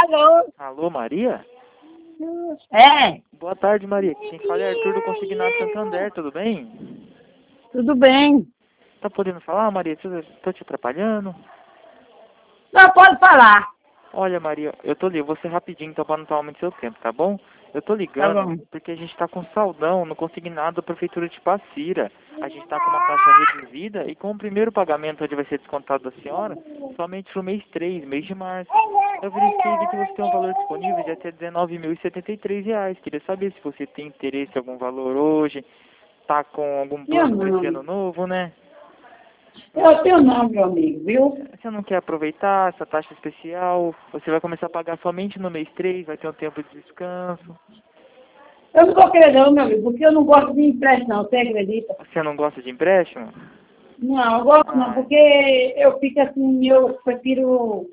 Alô? Alô, Maria? É, Boa tarde, Maria. Quem fala é Arthur do Consignado Santander, tudo bem? tudo bem. Tá podendo falar, Maria? Tô te atrapalhando? Não, pode falar. Olha, Maria, eu tô ligando, vou ser rapidinho, então pra não tomar muito seu tempo, tá bom? Eu tô Tá ligando bom. porque a gente tá com saldão no Consignado da Prefeitura de Passira. A gente tá com uma taxa reduzida e com o primeiro pagamento, onde vai ser descontado da senhora, somente pro mês 3, mês de março. Eu verifiquei e vi que você tem um valor disponível de até R$19.073. Queria saber se você tem interesse em algum valor hoje, tá com algum Eu plano para esse não. ano novo, né? Eu tenho não, meu amigo, viu? Você não quer aproveitar essa taxa especial? Você vai começar a pagar somente no mês 3, vai ter um tempo de descanso. Eu não vou querer não, meu amigo, porque eu não gosto de empréstimo, não, você acredita? Você não gosta de empréstimo? Não, eu gosto não, Ah, porque eu fico assim, eu prefiro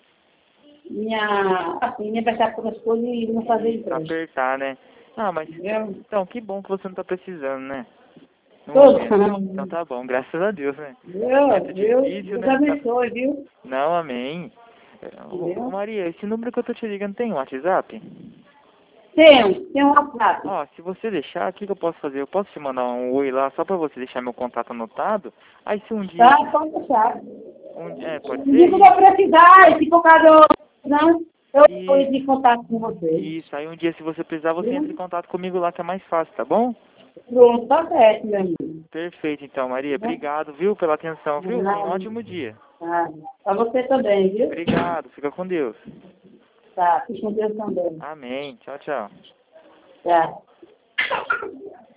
me emprestar por as coisas e não fazer empréstimo. apertar, né? Ah, mas Entendeu? então, que bom que você não tá precisando, né? No Todos momento. Então não. tá bom, graças a Deus, né? Momento difícil, Deus né? abençoe, viu? Não, amém. Ô, Entendeu? Maria, esse número que eu tô te ligando tem um WhatsApp? Tenho um WhatsApp. Ó, se você deixar, o que que eu posso fazer? Eu posso te mandar um oi lá só pra você deixar meu contato anotado? Aí se um dia... Tá, pode deixar. pode Um dia ser? que eu vou precisar, e se for caso não, eu vou Isso, entrar em contato com você. isso. Aí um dia, se você precisar, você entra em Viu? contato comigo lá, que é mais fácil, tá bom? Pronto, tá certo, meu amigo. Perfeito, então, Maria. Né? Obrigado, viu, pela atenção, viu? Tenha um Não, ótimo dia. tá. Pra você também, viu? Obrigado. Fica com Deus. Tá, fique com Deus também. Amém. Tchau, tchau. Tá.